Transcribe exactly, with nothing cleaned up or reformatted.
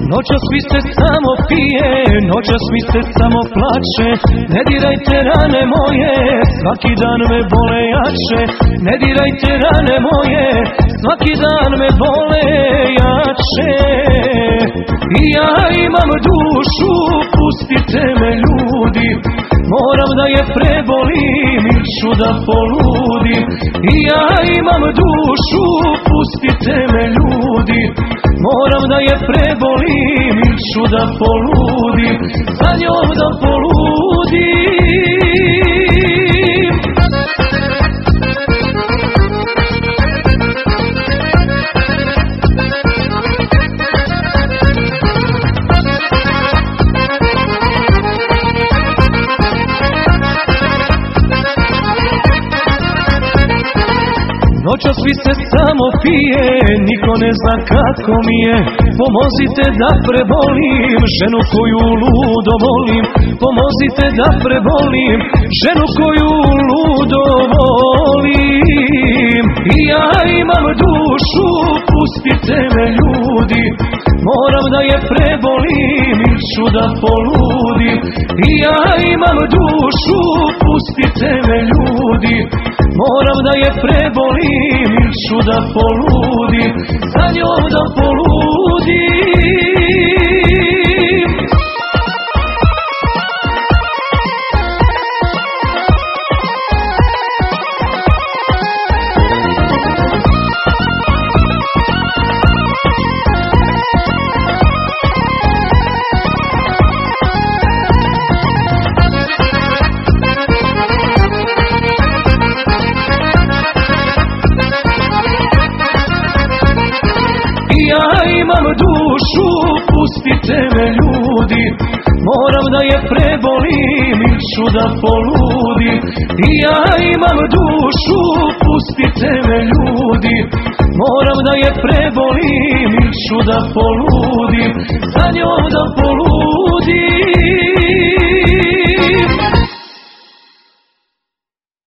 Noćas mi se samo pije, noćas mi se samo plače. Ne dirajte rane moje, svaki dan me bole jače. Ne dirajte rane moje, svaki dan me bole jače. I ja imam dušu, pustite me ljudi, moram da je prebolim i ću da poludim. I ja imam dušu, pustite me ljudi, moram da je prebolim i ću da poludim, za njom da poludim. Noćas mi se samo pije, niko ne zna kako mi je. Pomozite da prebolim ženu koju ludo volim. Pomozite da prebolim ženu koju ludo volim. I ja imam dušu, pustite me ljudi, moram da je prebolim i ću da poludim. I ja imam dušu, pustite me ljudi, moram da je prebolim i ću da poludim, za njom da poludim. Ja imam dušu, pustite me ljudi, moram da je prebolim i ću da poludim. I ja imam dušu, pustite me ljudi, moram da je prebolim i ću da poludim, za njom da poludim.